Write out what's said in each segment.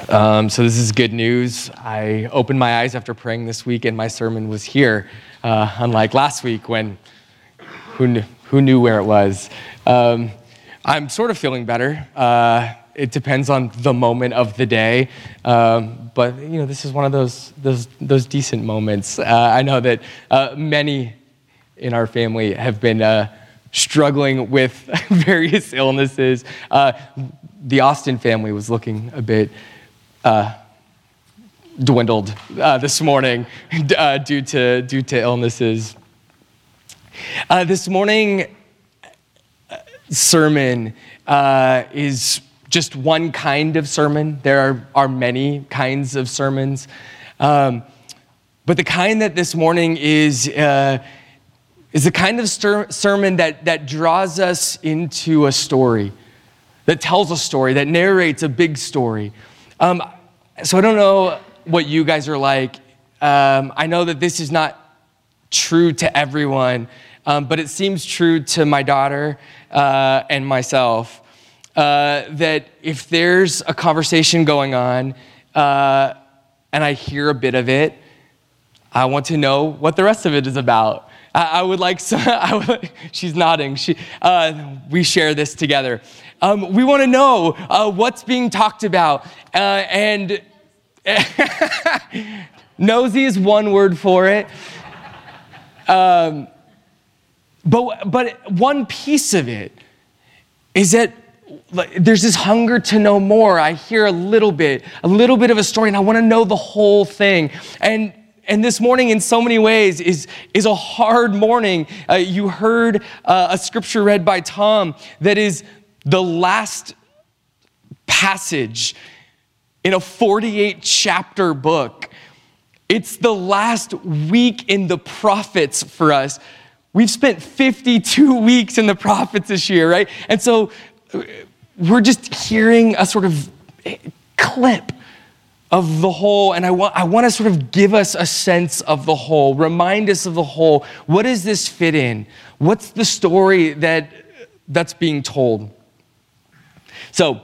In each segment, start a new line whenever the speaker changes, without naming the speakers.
So this is good news. I opened my eyes after praying this week, and my sermon was here, unlike last week when who knew where it was. I'm sort of feeling better. It depends on the moment of the day, but this is one of those decent moments. I know that many in our family have been struggling with various illnesses. The Austin family was looking a bit dwindled this morning due to illnesses. This morning sermon is just one kind of sermon. There are many kinds of sermons, but the kind that this morning is the kind of sermon that draws us into a story, that tells a story, that narrates a big story. So I don't know what you guys are like. I know that this is not true to everyone, but it seems true to my daughter and myself, that if there's a conversation going on and I hear a bit of it, I want to know what the rest of it is about. I would like some, she's nodding. We share this together. We want to know what's being talked about. And nosy is one word for it. But one piece of it is that there's this hunger to know more. I hear a little bit of a story, and I want to know the whole thing. And this morning, in so many ways, is a hard morning. You heard a scripture read by Tom that is the last passage in a 48-chapter book. It's the last week in the prophets for us. We've spent 52 weeks in the prophets this year, right? And so we're just hearing a sort of clip of the whole, and I want to sort of give us a sense of the whole, remind us of the whole. What does this fit in? What's the story that's being told? So,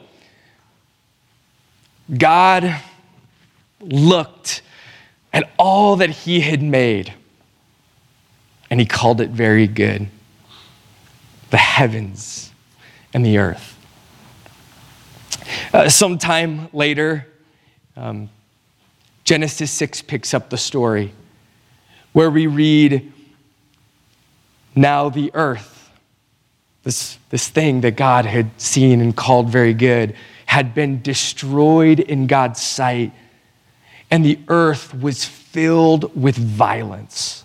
God looked at all that he had made, and he called it very good. The heavens and the earth. Sometime later, Genesis 6 picks up the story where we read, now the earth, this thing that God had seen and called very good, had been destroyed in God's sight, and the earth was filled with violence.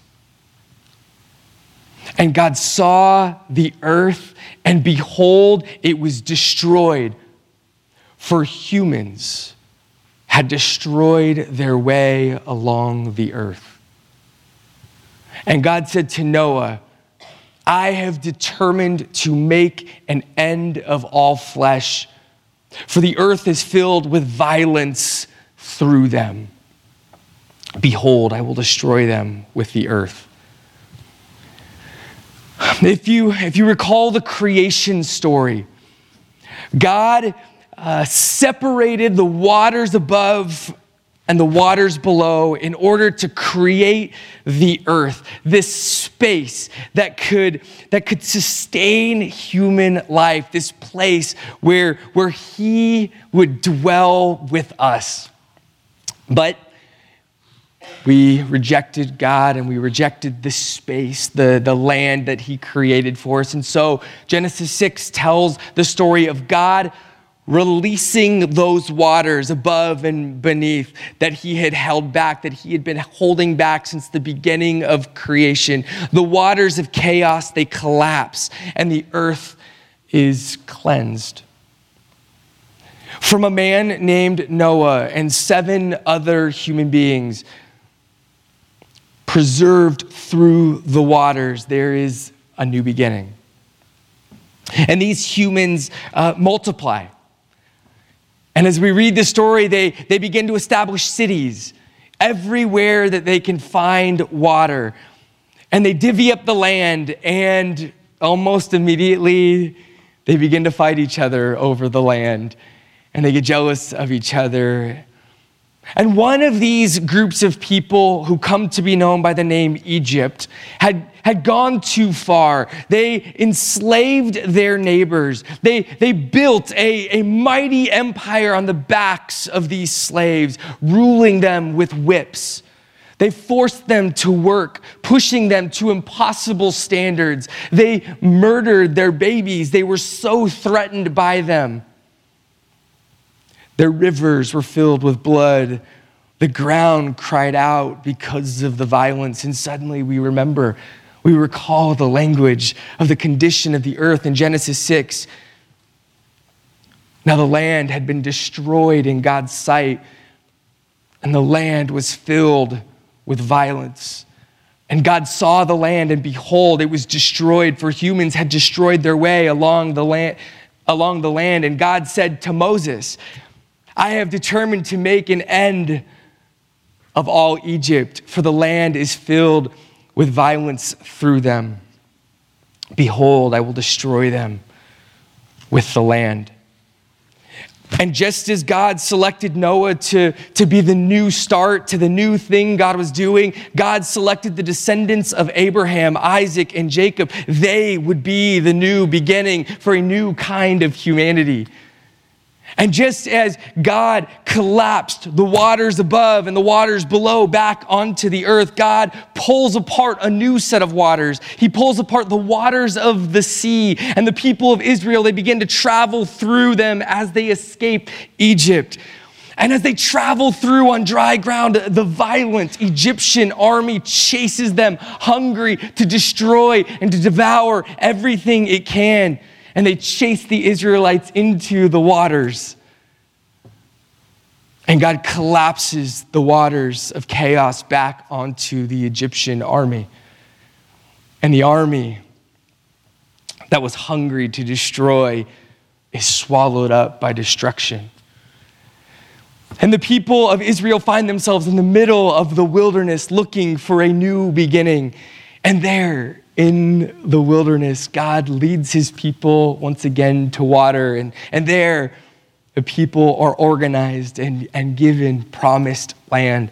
And God saw the earth, and behold, it was destroyed, for humans had destroyed their way along the earth. And God said to Noah, I have determined to make an end of all flesh, for the earth is filled with violence through them. Behold, I will destroy them with the earth. If you recall the creation story, God separated the waters above and the waters below in order to create the earth, this space that could sustain human life, this place where he would dwell with us. But we rejected God, and we rejected this space, the land that he created for us. And so Genesis 6 tells the story of God releasing those waters above and beneath that he had held back, that he had been holding back since the beginning of creation. The waters of chaos, they collapse, and the earth is cleansed. From a man named Noah and 7 other human beings preserved through the waters, there is a new beginning. And these humans multiply. And as we read the story, they begin to establish cities everywhere that they can find water. And they divvy up the land, and almost immediately they begin to fight each other over the land. And they get jealous of each other, And one of these groups of people who come to be known by the name Egypt had gone too far. They enslaved their neighbors. They built a mighty empire on the backs of these slaves, ruling them with whips. They forced them to work, pushing them to impossible standards. They murdered their babies. They were so threatened by them. Their rivers were filled with blood. The ground cried out because of the violence. And suddenly we recall the language of the condition of the earth in Genesis 6. Now the land had been destroyed in God's sight, and the land was filled with violence. And God saw the land, and behold, it was destroyed, for humans had destroyed their way along the land. And God said to Moses, I have determined to make an end of all Egypt, for the land is filled with violence through them. Behold, I will destroy them with the land. And just as God selected Noah to be the new start to the new thing God was doing, God selected the descendants of Abraham, Isaac, and Jacob. They would be the new beginning for a new kind of humanity. And just as God collapsed the waters above and the waters below back onto the earth, God pulls apart a new set of waters. He pulls apart the waters of the sea, and the people of Israel, they begin to travel through them as they escape Egypt. And as they travel through on dry ground, the violent Egyptian army chases them, hungry to destroy and to devour everything it can. And they chase the Israelites into the waters. And God collapses the waters of chaos back onto the Egyptian army. And the army that was hungry to destroy is swallowed up by destruction. And the people of Israel find themselves in the middle of the wilderness looking for a new beginning. And there, in the wilderness, God leads his people once again to water. And there, the people are organized and given promised land.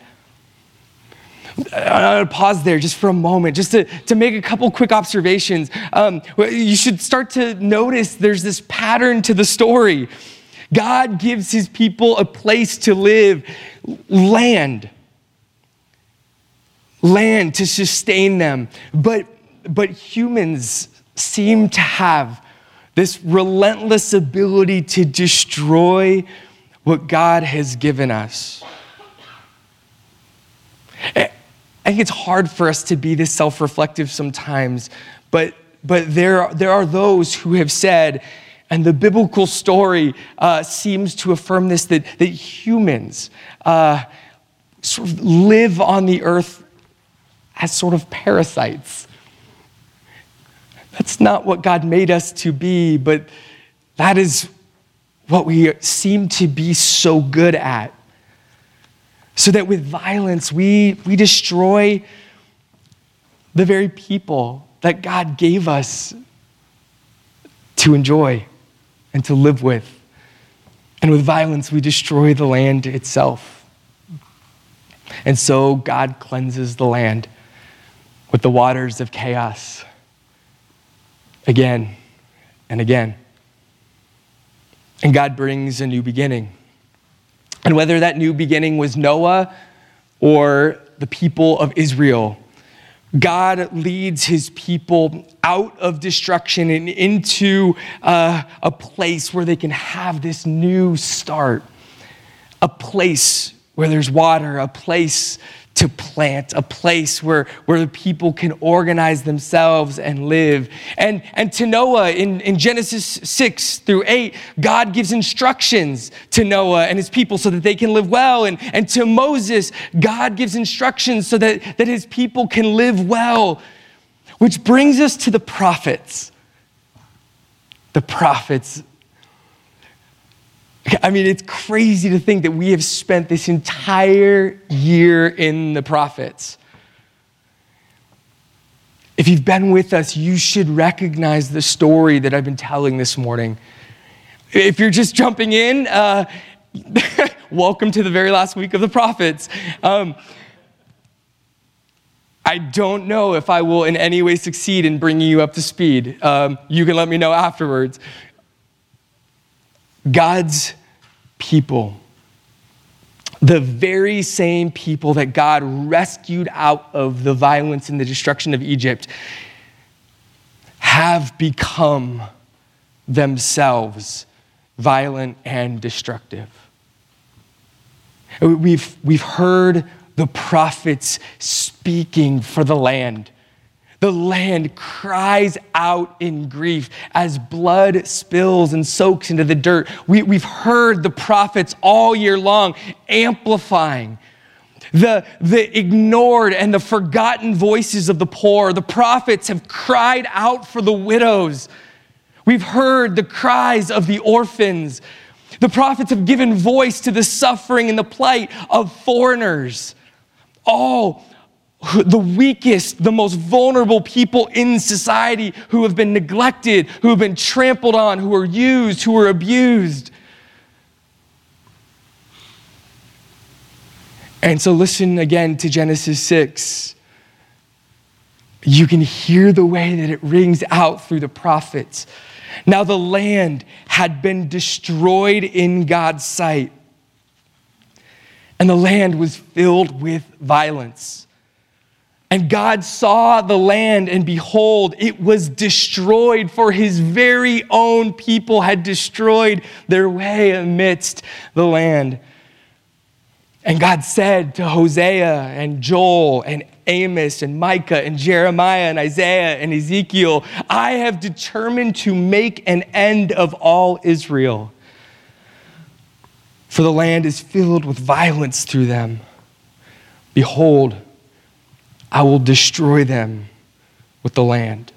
I'll pause there just for a moment, just to make a couple quick observations. You should start to notice there's this pattern to the story. God gives his people a place to live, land to sustain them. But humans seem to have this relentless ability to destroy what God has given us. I think it's hard for us to be this self-reflective sometimes, but there are those who have said, and the biblical story seems to affirm this, that humans sort of live on the earth as sort of parasites. That's not what God made us to be, but that is what we seem to be so good at. So that with violence, we destroy the very people that God gave us to enjoy and to live with. And with violence, we destroy the land itself. And so God cleanses the land with the waters of chaos again and again. And God brings a new beginning. And whether that new beginning was Noah or the people of Israel, God leads his people out of destruction and into a place where they can have this new start. A place where there's water, a place to plant, a place where the people can organize themselves and live. And to Noah in Genesis 6 through 8, God gives instructions to Noah and his people so that they can live well. And to Moses, God gives instructions so that his people can live well. Which brings us to the prophets. The prophets. I mean, it's crazy to think that we have spent this entire year in the prophets. If you've been with us, you should recognize the story that I've been telling this morning. If you're just jumping in, welcome to the very last week of the prophets. I don't know if I will in any way succeed in bringing you up to speed. You can let me know afterwards. God's people, the very same people that God rescued out of the violence and the destruction of Egypt, have become themselves violent and destructive. We've heard the prophets speaking for the land. The land cries out in grief as blood spills and soaks into the dirt. We've heard the prophets all year long amplifying the ignored and the forgotten voices of the poor. The prophets have cried out for the widows. We've heard the cries of the orphans. The prophets have given voice to the suffering and the plight of foreigners. All the weakest, the most vulnerable people in society who have been neglected, who have been trampled on, who are used, who are abused. And so listen again to Genesis 6. You can hear the way that it rings out through the prophets. Now the land had been destroyed in God's sight, and the land was filled with violence. And God saw the land, and behold, it was destroyed, for his very own people had destroyed their way amidst the land. And God said to Hosea and Joel and Amos and Micah and Jeremiah and Isaiah and Ezekiel, I have determined to make an end of all Israel, for the land is filled with violence through them. Behold, I will destroy them with the land.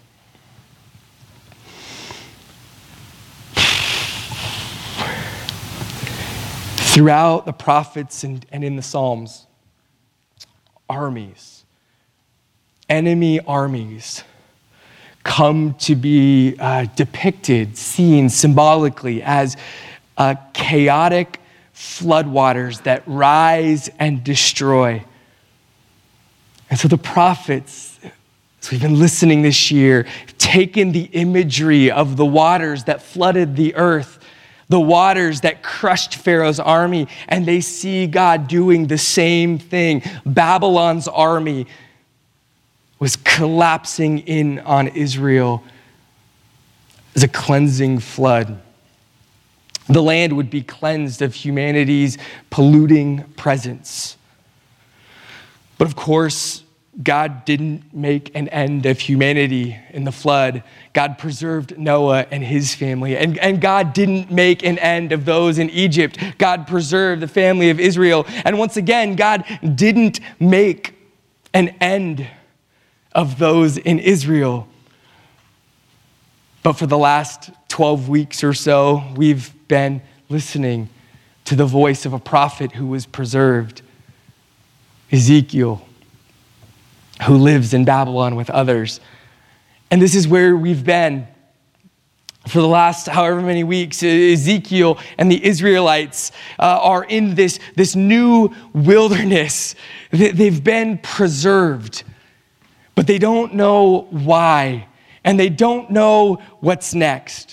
Throughout the prophets and in the Psalms, armies, enemy armies, come to be depicted, seen symbolically as chaotic floodwaters that rise and destroy. And so the prophets, as we've been listening this year, have taken the imagery of the waters that flooded the earth, the waters that crushed Pharaoh's army, and they see God doing the same thing. Babylon's army was collapsing in on Israel as a cleansing flood. The land would be cleansed of humanity's polluting presence. But of course, God didn't make an end of humanity in the flood. God preserved Noah and his family. And God didn't make an end of those in Egypt. God preserved the family of Israel. And once again, God didn't make an end of those in Israel. But for the last 12 weeks or so, we've been listening to the voice of a prophet who was preserved, Ezekiel, who lives in Babylon with others. And this is where we've been for the last however many weeks. Ezekiel and the Israelites are in this new wilderness. They've been preserved, but they don't know why, and they don't know what's next.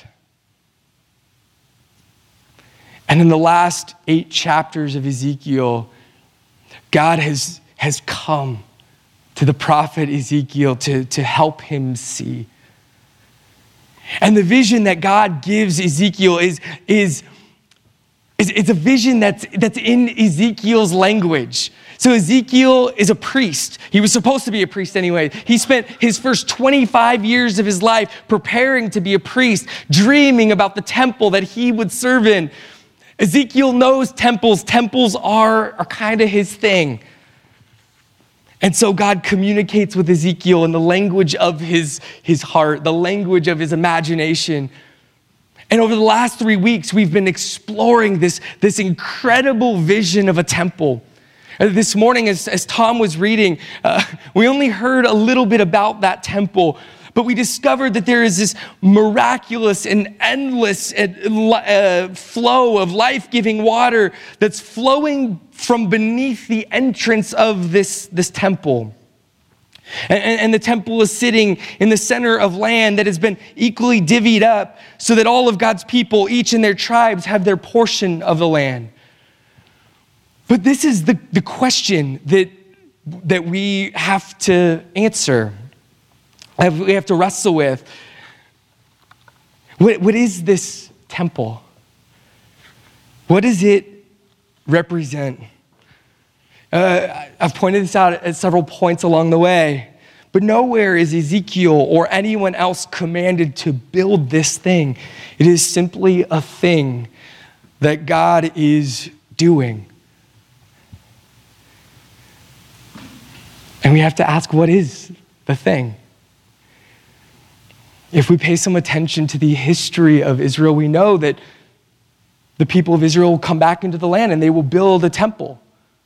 And in the last 8 chapters of Ezekiel, God has come to the prophet Ezekiel to help him see. And the vision that God gives Ezekiel is a vision that's in Ezekiel's language. So Ezekiel is a priest. He was supposed to be a priest anyway. He spent his first 25 years of his life preparing to be a priest, dreaming about the temple that he would serve in. Ezekiel knows temples. Temples are kind of his thing. And so God communicates with Ezekiel in the language of his heart, the language of his imagination. And over the last 3 weeks, we've been exploring this incredible vision of a temple. This morning, as Tom was reading, we only heard a little bit about that temple, But we discovered that there is this miraculous and endless flow of life-giving water that's flowing from beneath the entrance of this temple. And the temple is sitting in the center of land that has been equally divvied up so that all of God's people, each in their tribes, have their portion of the land. But this is the question that we have to answer. We have to wrestle with. What is this temple? What does it represent? I've pointed this out at several points along the way, but nowhere is Ezekiel or anyone else commanded to build this thing. It is simply a thing that God is doing. And we have to ask, what is the thing? If we pay some attention to the history of Israel, we know that the people of Israel will come back into the land and they will build a temple.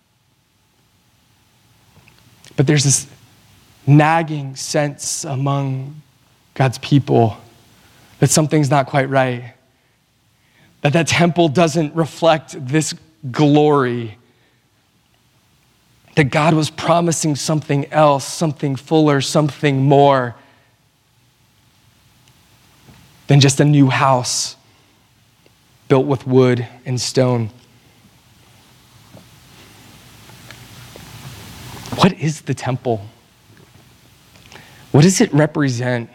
But there's this nagging sense among God's people that something's not quite right. That temple doesn't reflect this glory. That God was promising something else, something fuller, something more than just a new house built with wood and stone. What is the temple? What does it represent?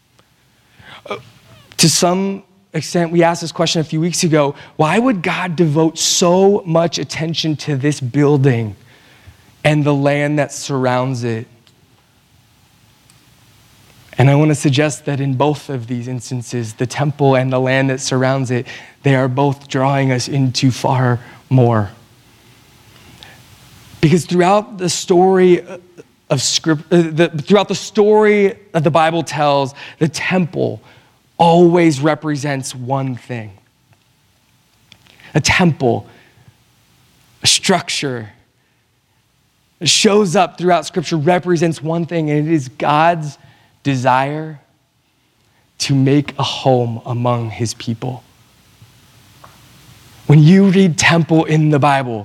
To some extent, we asked this question a few weeks ago. Why would God devote so much attention to this building and the land that surrounds it? And I want to suggest that in both of these instances, the temple and the land that surrounds it, they are both drawing us into far more. Because throughout the story of throughout the story that the Bible tells, the temple always represents one thing. A temple, a structure, that shows up throughout Scripture, represents one thing, and it is God's desire to make a home among his people. When you read temple in the Bible,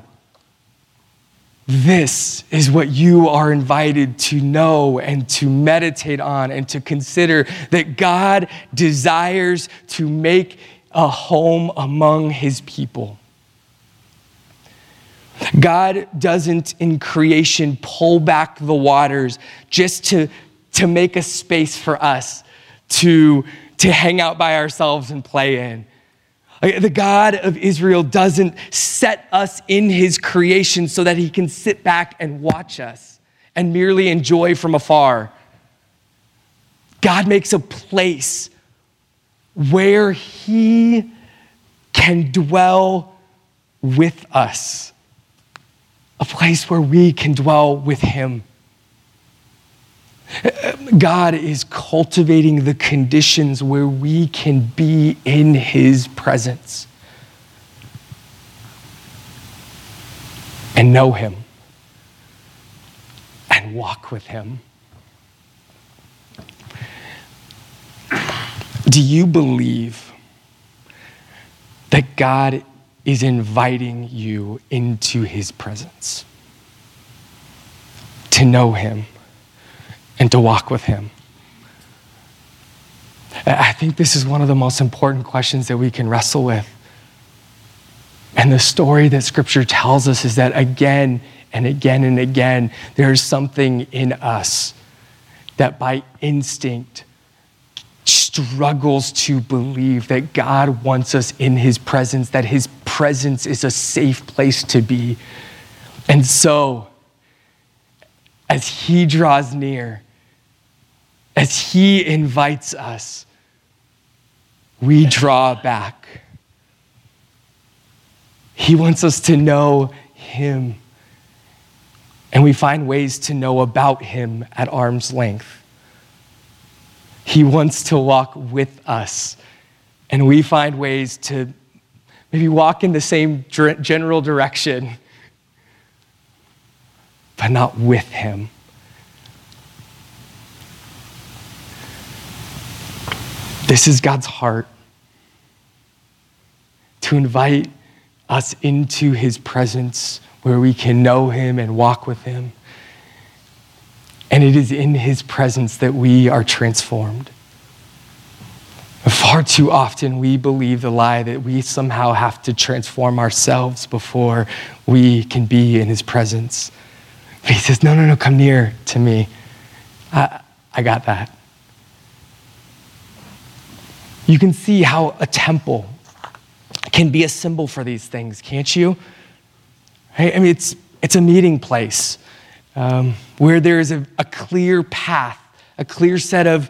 this is what you are invited to know and to meditate on and to consider, that God desires to make a home among his people. God doesn't in creation pull back the waters just to make a space for us to hang out by ourselves and play in. The God of Israel doesn't set us in his creation so that he can sit back and watch us and merely enjoy from afar. God makes a place where he can dwell with us, a place where we can dwell with him. God is cultivating the conditions where we can be in his presence and know him and walk with him. Do you believe that God is inviting you into his presence, to know him and to walk with him? I think this is one of the most important questions that we can wrestle with. And the story that Scripture tells us is that again and again and again, there's something in us that by instinct struggles to believe that God wants us in his presence, that his presence is a safe place to be. And so, as he draws near, as he invites us, we draw back. He wants us to know him, and we find ways to know about him at arm's length. He wants to walk with us, and we find ways to maybe walk in the same general direction, but not with him. This is God's heart, to invite us into his presence where we can know him and walk with him. And it is in his presence that we are transformed. Far too often we believe the lie that we somehow have to transform ourselves before we can be in his presence. But he says, no, come near to me. I got that. You can see how a temple can be a symbol for these things, can't you? Right? I mean, it's a meeting place where there is a clear path, a clear set of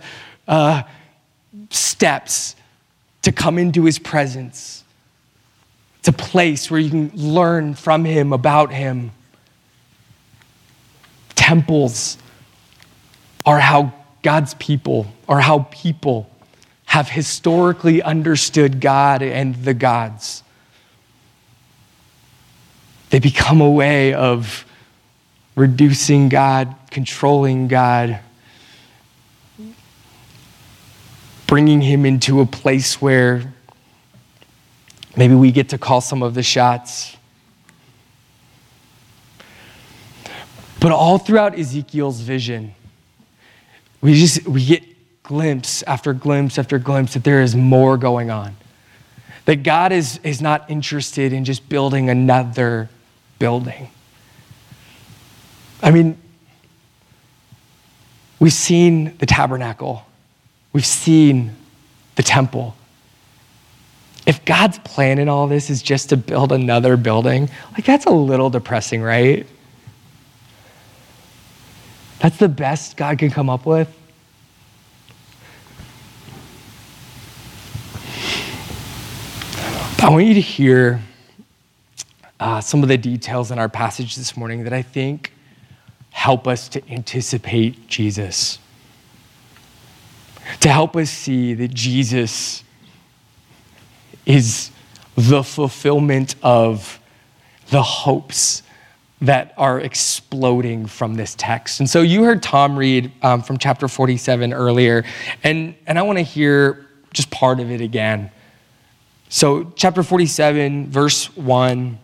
steps to come into his presence. It's a place where you can learn from him, about him. Temples are how God's people, or how people have historically understood God and the gods. They become a way of reducing God, controlling God, bringing him into a place where maybe we get to call some of the shots. But all throughout Ezekiel's vision, we get glimpse after glimpse after glimpse that there is more going on. That God is not interested in just building another building. I mean, we've seen the tabernacle. We've seen the temple. If God's plan in all this is just to build another building, like that's a little depressing, right? That's the best God can come up with. I want you to hear some of the details in our passage this morning that I think help us to anticipate Jesus. To help us see that Jesus is the fulfillment of the hopes that are exploding from this text. And so you heard Tom read from chapter 47 earlier, and I want to hear just part of it again. So chapter 47, verse 1,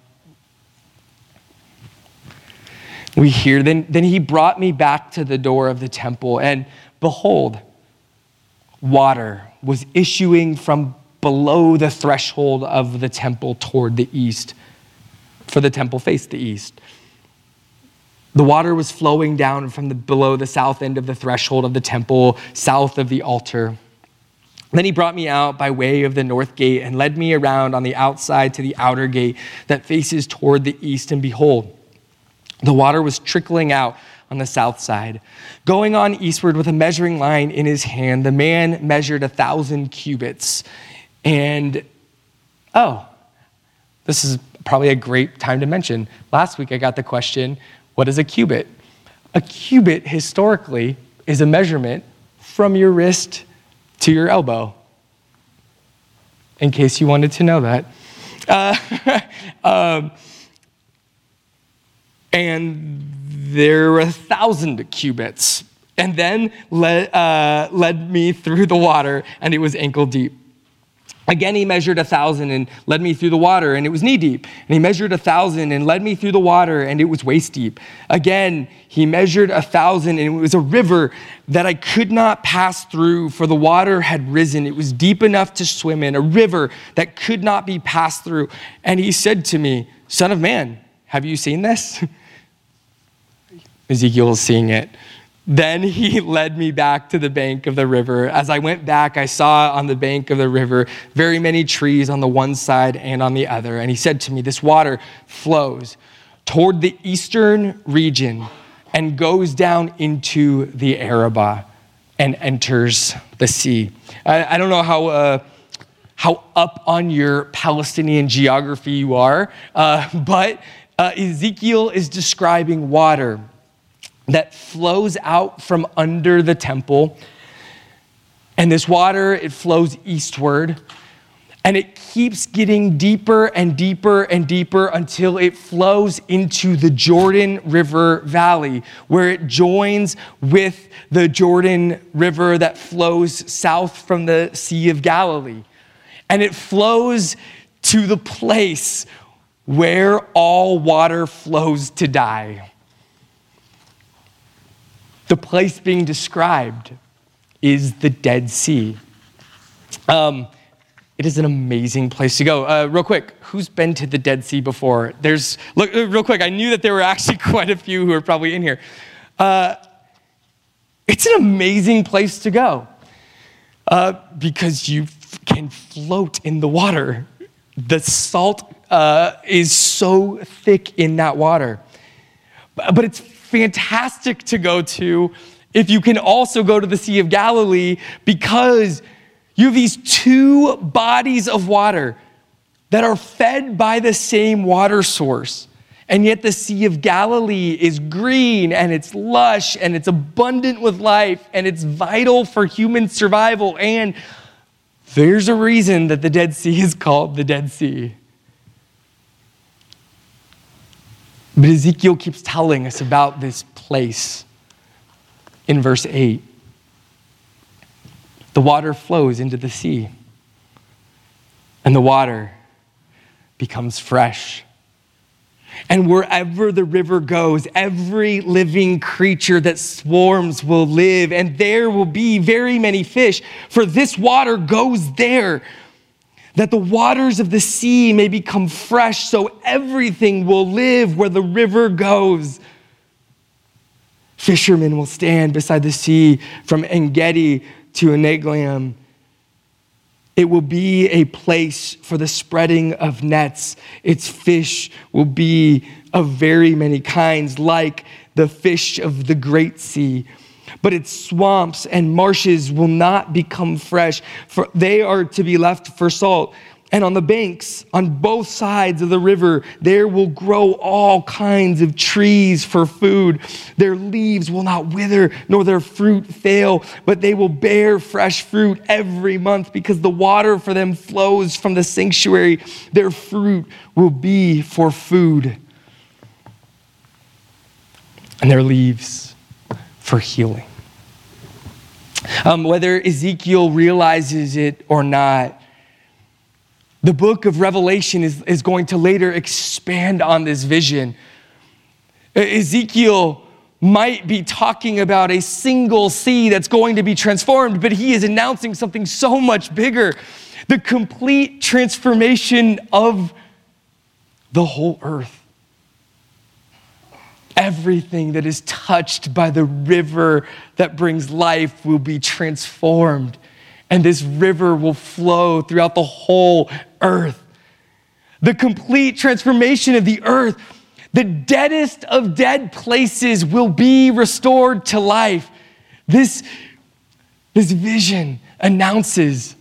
we hear, Then he brought me back to the door of the temple, and behold, water was issuing from below the threshold of the temple toward the east, for the temple faced the east. The water was flowing down from below the south end of the threshold of the temple, south of the altar. Then he brought me out by way of the north gate and led me around on the outside to the outer gate that faces toward the east, and behold, the water was trickling out on the south side. Going on eastward with a measuring line in his hand, the man measured 1,000 cubits. And, this is probably a great time to mention. Last week I got the question, what is a cubit? A cubit historically is a measurement from your wrist to your elbow, in case you wanted to know that. And there were 1,000 cubits, and then led me through the water, and it was ankle deep. Again, he measured 1,000 and led me through the water, and it was knee deep. And he measured 1,000 and led me through the water, and it was waist deep. Again, he measured 1,000, and it was a river that I could not pass through, for the water had risen. It was deep enough to swim in, a river that could not be passed through. And he said to me, Son of man, have you seen this? Ezekiel is seeing it. Then he led me back to the bank of the river. As I went back, I saw on the bank of the river very many trees on the one side and on the other. And he said to me, this water flows toward the eastern region and goes down into the Arabah and enters the sea. I don't know how up on your Palestinian geography you are, but Ezekiel is describing water that flows out from under the temple. And this water, it flows eastward. And it keeps getting deeper and deeper and deeper until it flows into the Jordan River Valley, where it joins with the Jordan River that flows south from the Sea of Galilee. And it flows to the place where all water flows to die. The place being described is the Dead Sea. It is an amazing place to go. Real quick, who's been to the Dead Sea before? Look, real quick, I knew that there were actually quite a few who are probably in here. It's an amazing place to go because you can float in the water. The salt is so thick in that water. But it's fantastic to go to if you can also go to the Sea of Galilee, because you have these two bodies of water that are fed by the same water source. And yet the Sea of Galilee is green and it's lush and it's abundant with life and it's vital for human survival. And there's a reason that the Dead Sea is called the Dead Sea. But Ezekiel keeps telling us about this place in verse 8. The water flows into the sea, and the water becomes fresh. And wherever the river goes, every living creature that swarms will live, and there will be very many fish, for this water goes there, that the waters of the sea may become fresh, so everything will live where the river goes. Fishermen will stand beside the sea from En-Gedi to Eneglaim. It will be a place for the spreading of nets. Its fish will be of very many kinds, like the fish of the great sea. But its swamps and marshes will not become fresh, for they are to be left for salt. And on the banks, on both sides of the river, there will grow all kinds of trees for food. Their leaves will not wither, nor their fruit fail, but they will bear fresh fruit every month, because the water for them flows from the sanctuary. Their fruit will be for food, and their leaves for healing. Whether Ezekiel realizes it or not, the book of Revelation is going to later expand on this vision. Ezekiel might be talking about a single sea that's going to be transformed, but he is announcing something so much bigger: the complete transformation of the whole earth. Everything that is touched by the river that brings life will be transformed. And this river will flow throughout the whole earth. The complete transformation of the earth. The deadest of dead places will be restored to life. This vision announces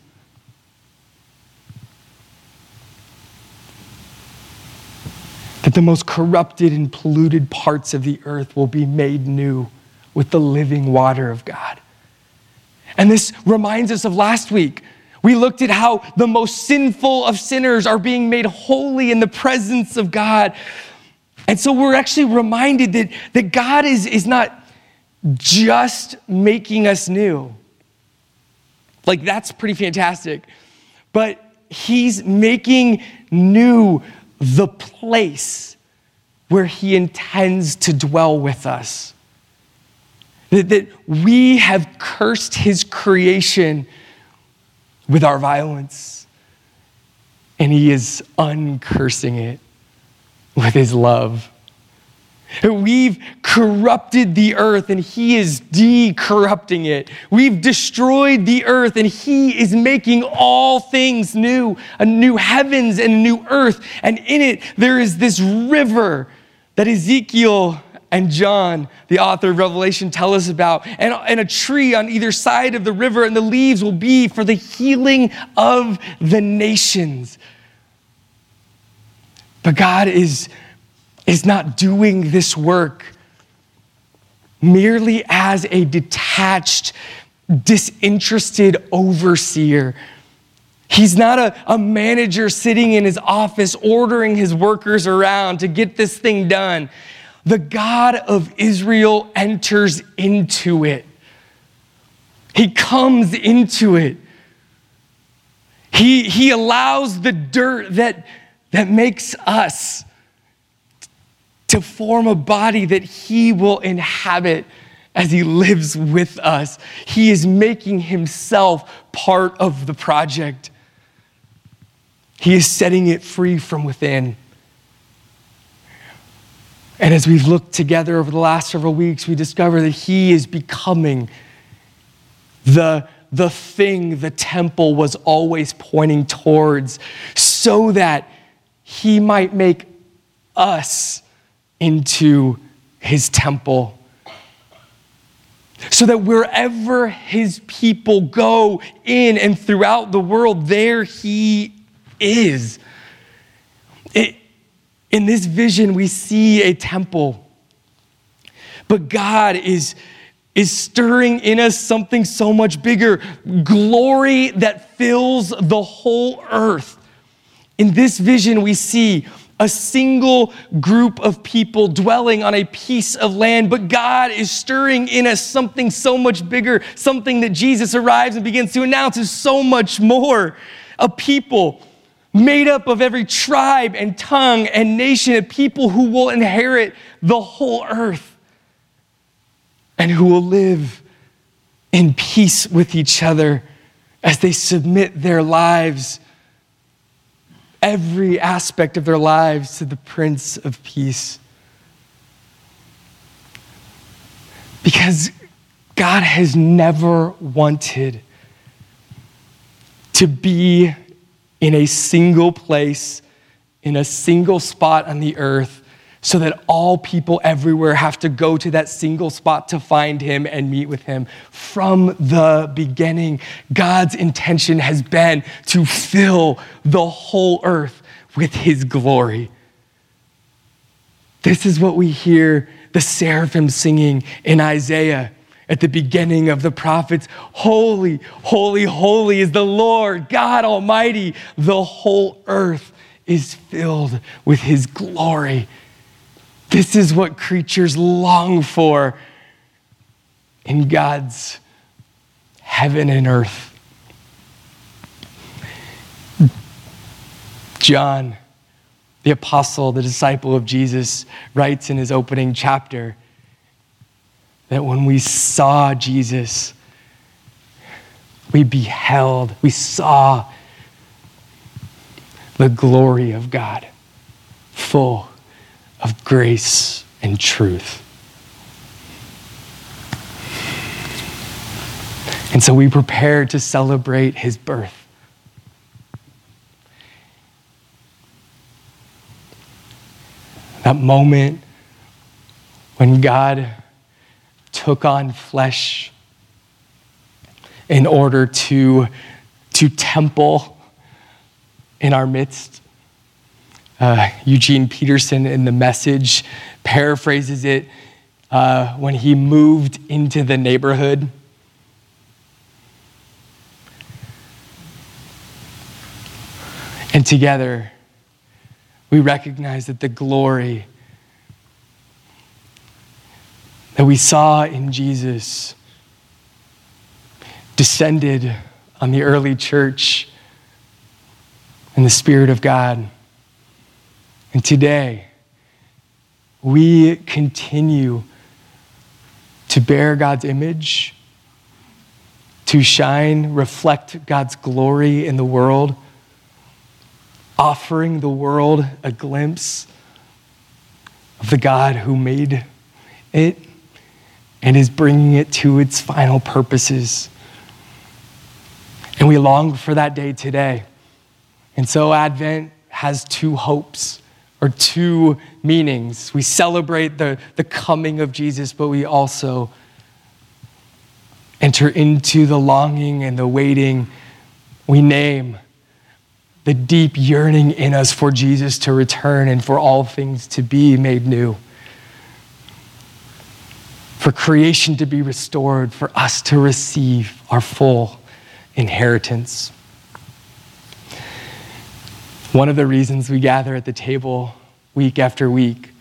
that the most corrupted and polluted parts of the earth will be made new with the living water of God. And this reminds us of last week. We looked at how the most sinful of sinners are being made holy in the presence of God. And so we're actually reminded that God is not just making us new. Like, that's pretty fantastic. But he's making new the place where he intends to dwell with us. That we have cursed his creation with our violence, and he is uncursing it with his love. We've corrupted the earth, and he is decorrupting it. We've destroyed the earth, and he is making all things new, a new heavens and a new earth. And in it, there is this river that Ezekiel and John, the author of Revelation, tell us about, and a tree on either side of the river, and the leaves will be for the healing of the nations. But God is not doing this work merely as a detached, disinterested overseer. He's not a manager sitting in his office ordering his workers around to get this thing done. The God of Israel enters into it. He comes into it. He allows the dirt that makes us to form a body that he will inhabit as he lives with us. He is making himself part of the project. He is setting it free from within. And as we've looked together over the last several weeks, we discover that he is becoming the thing the temple was always pointing towards, so that he might make us into his temple. So that wherever his people go in and throughout the world, there he is. In this vision, we see a temple. But God is stirring in us something so much bigger. Glory that fills the whole earth. In this vision, we see a single group of people dwelling on a piece of land, but God is stirring in us something so much bigger, something that Jesus arrives and begins to announce is so much more. A people made up of every tribe and tongue and nation, of people who will inherit the whole earth and who will live in peace with each other as they submit their lives, every aspect of their lives, to the Prince of Peace. Because God has never wanted to be in a single place, in a single spot on the earth, so that all people everywhere have to go to that single spot to find him and meet with him. From the beginning, God's intention has been to fill the whole earth with his glory. This is what we hear the seraphim singing in Isaiah at the beginning of the prophets. Holy, holy, holy is the Lord God Almighty. The whole earth is filled with his glory. This is what creatures long for in God's heaven and earth. John, the apostle, the disciple of Jesus, writes in his opening chapter that when we saw Jesus, we saw the glory of God, full of grace and truth. And so we prepare to celebrate his birth. That moment when God took on flesh in order to temple in our midst. Eugene Peterson in The Message paraphrases it when he moved into the neighborhood. And together, we recognize that the glory that we saw in Jesus descended on the early church in the Spirit of God. And today, we continue to bear God's image, to shine, reflect God's glory in the world, offering the world a glimpse of the God who made it and is bringing it to its final purposes. And we long for that day today. And so Advent has two hopes, or two meanings. We celebrate the coming of Jesus, but we also enter into the longing and the waiting. We name the deep yearning in us for Jesus to return and for all things to be made new. For creation to be restored, for us to receive our full inheritance. One of the reasons we gather at the table week after week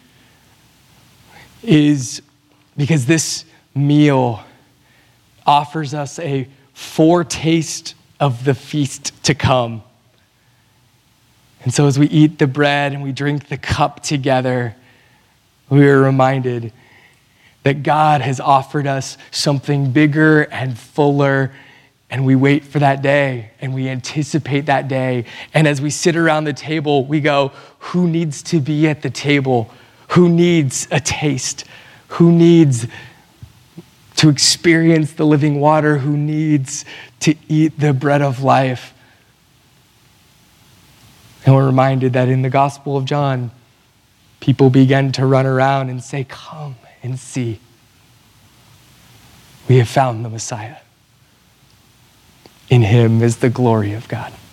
is because this meal offers us a foretaste of the feast to come. And so as we eat the bread and we drink the cup together, we are reminded that God has offered us something bigger and fuller, and we wait for that day and we anticipate that day. And as we sit around the table, we go, who needs to be at the table? Who needs a taste? Who needs to experience the living water? Who needs to eat the bread of life? And we're reminded that in the Gospel of John, people began to run around and say, come and see. We have found the Messiah. In him is the glory of God.